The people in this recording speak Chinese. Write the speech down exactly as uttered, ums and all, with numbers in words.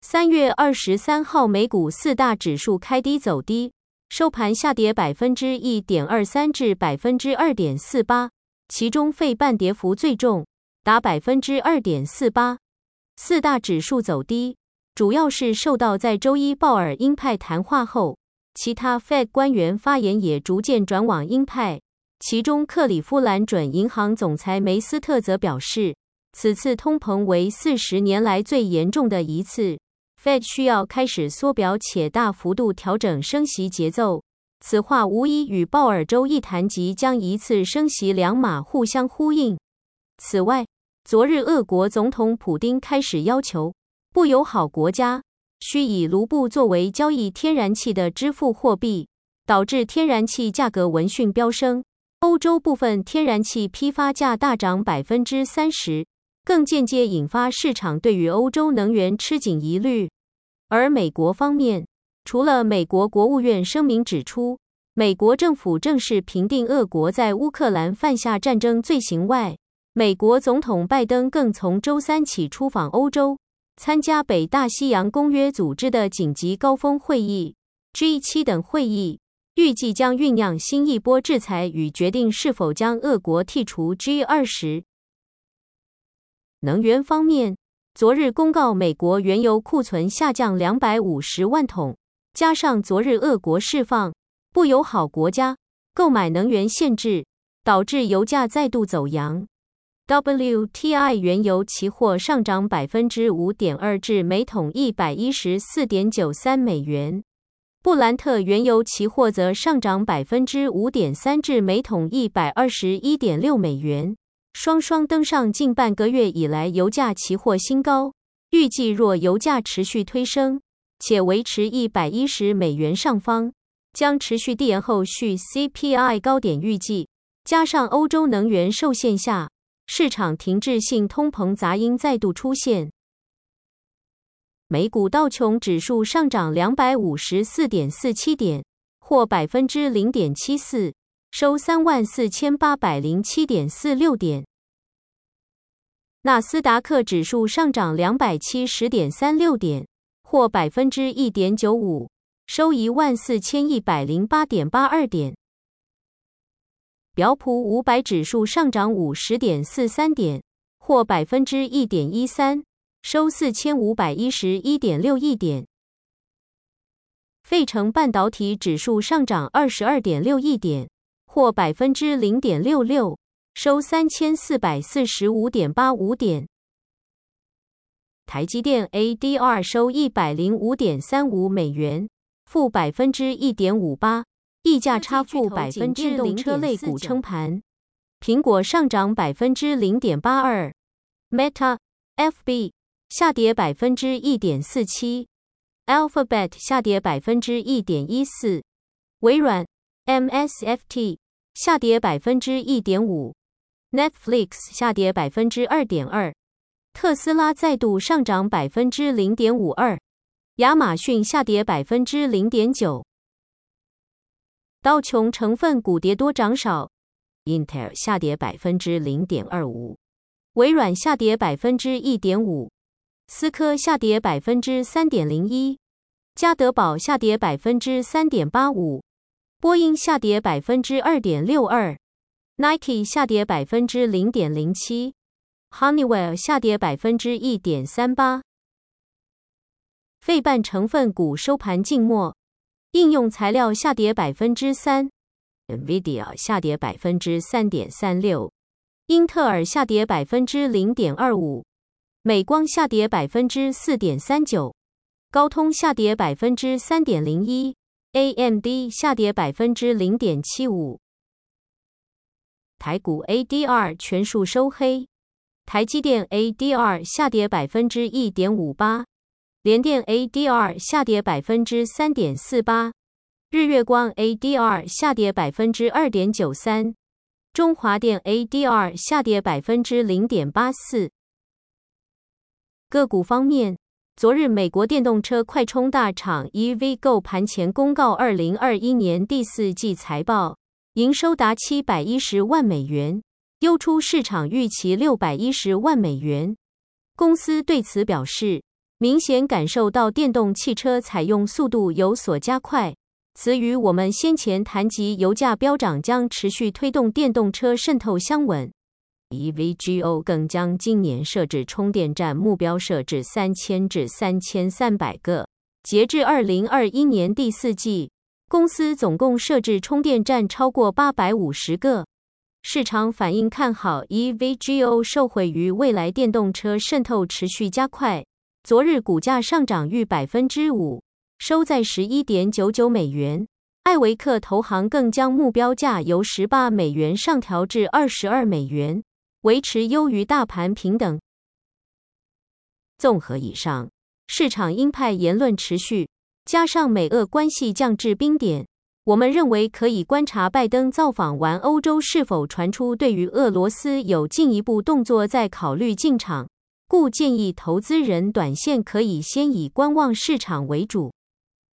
三月二十三号，美股四大指数开低走低，收盘下跌 百分之一点二三 至 百分之二点四八， 其中费半跌幅最重，达 百分之二点四八。四大指数走低，主要是受到在周一鲍尔鹰派谈话后，其他 Fed 官员发言也逐渐转往鹰派。其中克里夫兰准银行总裁梅斯特则表示，此次通膨为四十年来最严重的一次， Fed 需要开始缩表且大幅度调整升息节奏。此话无疑与鲍尔周一谈及将一次升息两码互相呼应。此外，昨日俄国总统普丁开始要求不友好国家需以卢布作为交易天然气的支付货币，导致天然气价格闻讯飙升。欧洲部分天然气批发价大涨 百分之三十， 更间接引发市场对于欧洲能源吃紧疑虑。而美国方面，除了美国国务院声明指出，美国政府正式评定俄国在乌克兰犯下战争罪行外，美国总统拜登更从周三起出访欧洲，参加北大西洋公约组织的紧急高峰会议 G 七 等会议，预计将酝酿新一波制裁与决定是否将俄国剔除 G 二十。 能源方面，昨日公告美国原油库存下降两百五十万桶，加上昨日俄国释放不友好国家购买能源限制，导致油价再度走扬。W T I 原油期货上涨 百分之五点二 至每桶 一百一十四点九三美元。布兰特原油期货则上涨 百分之五点三 至每桶 一百二十一点六美元，双双登上近半个月以来油价期货新高。预计若油价持续推升，且维持一百一十美元上方，将持续递延后续 C P I 高点预计，加上欧洲能源受限下，市场停滞性通膨杂音再度出现。美股道琼指数上涨 两百五十四点四七 点，或 百分之零点七四， 收 三万四千八百零七点四六 点。纳斯达克指数上涨 两百七十点三六 点，或 百分之一点九五， 收 一万四千一百零八点八二 点。标普五百指数上涨 五十点四三 点，或 百分之一点一三， 收 四千五百一十一点六一 点。费城半导体指数上涨 二十二点六一 点，或 百分之零点六六， 收 三千四百四十五点八五 点。台积电 A D R 收 一百零五点三五美元，负 百分之一点五八， 溢价差负 百分之零点四九。电动车类股撑盘，苹果上涨 百分之零点八二， Meta、F B 下跌 百分之一点四七， Alphabet 下跌 百分之一点一四， 微软 M S F T 下跌 百分之一点五， Netflix 下跌 百分之二点二， 特斯拉再度上涨 百分之零点五二， 亚马逊下跌 百分之零点九。 道琼成分股跌多涨少， Intel 下跌 百分之零点二五， 微软下跌 百分之一点五， 思科下跌 百分之三点零一， 家得宝下跌 百分之三点八五， 波音下跌 百分之二点六二， Nike 下跌 百分之零点零七， Honeywell 下跌 百分之一点三八。 费半成分股收盘静默，应用材料下跌 百分之三， Nvidia 下跌 百分之三点三六， 英特尔下跌 百分之零点二五， 美光下跌 百分之四点三九， 高通下跌 百分之三点零一， A M D 下跌 百分之零点七五。 台股 A D R 全数收黑，台积电 A D R 下跌 百分之一点五八， 联电 A D R 下跌 百分之三点四八， 日月光 A D R 下跌 百分之二点九三， 中华电 A D R 下跌 百分之零点八四。 个股方面，昨日美国电动车快充大厂 E V Go 盘前公告二零二一年第四季财报，营收达七百一十万美元，优出市场预期六百一十万美元。公司对此表示， 明显感受到电动汽车采用速度有所加快。此与我们先前谈及油价飙涨将持续推动电动车渗透相吻。E V G O 更将今年设置充电站目标设置三千至三千三百个。截至二零二一年第四季，公司总共设置充电站超过八百五十个。市场反应看好 E V G O 受惠于未来电动车渗透持续加快。昨日股价上涨逾 百分之五， 收在 十一点九九美元。艾维克投行更将目标价由十八美元上调至二十二美元，维持优于大盘平等。综合以上，市场鹰派言论持续，加上美俄关系降至冰点，我们认为可以观察拜登造访完欧洲是否传出对于俄罗斯有进一步动作再考虑进场，故建议投资人短线可以先以观望市场为主。